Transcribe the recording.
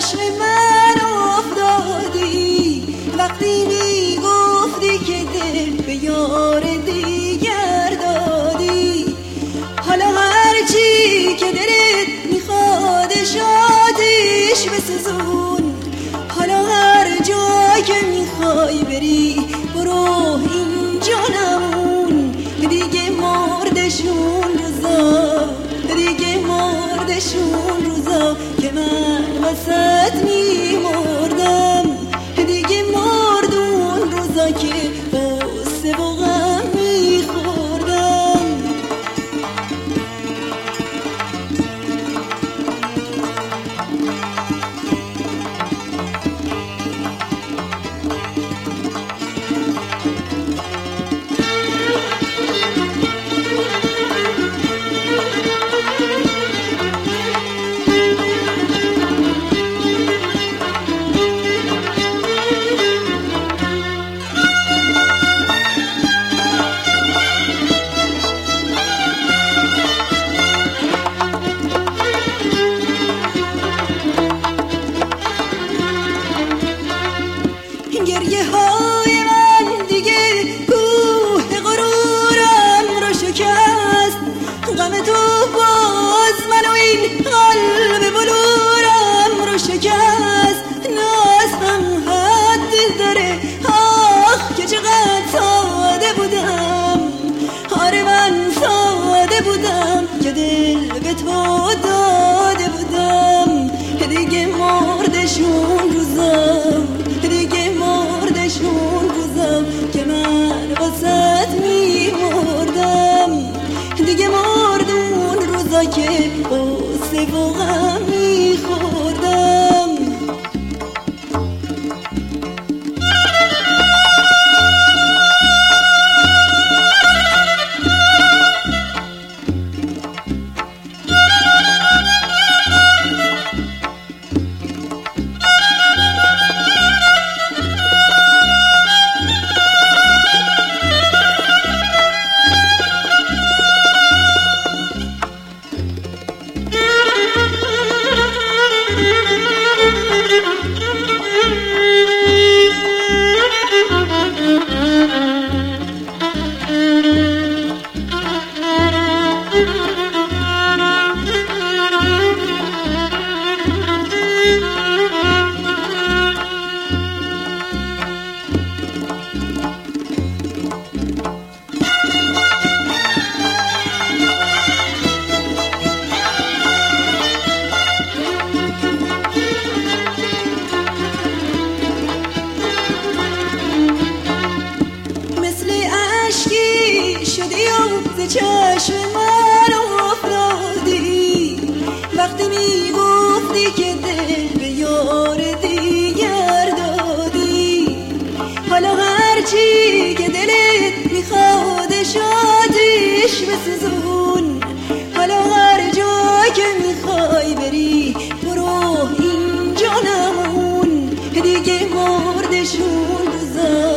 چشم من افتادی وقتی میگفتی که دل به یار دیگر دادی. حالا هرچی که دلت میخوادش آتیش بسوزون. حالا هر جا که میخوای بری برو، اینجا نمون. دیگه مردشون روزا، دیگه مردشون روزا که من وسط میمردم. دیگه مردون روزا که غصه و غم میخوردم. گریه های من دیگه کوه غرورم رو شکست. غم تو باز منو این قلب بلورم رو شکست. نازم حد داره، آخ که چقدر ساده بودم. آره من ساده بودم که دل به تو داده بودم. دیگه مردشون روزا، دیگه مردشون روزا که من واسط میمردم. دیگه مردون روزا که غصه و غم میخوردم. چشم من افتادی وقتی میگفتی که دل به یار دیگر دادی. حالا هرچی که دلت میخوادش آتیش بسوزون. حالا هر جا که میخوای بری برو، اینجا نمون. دیگه مردشون روزا،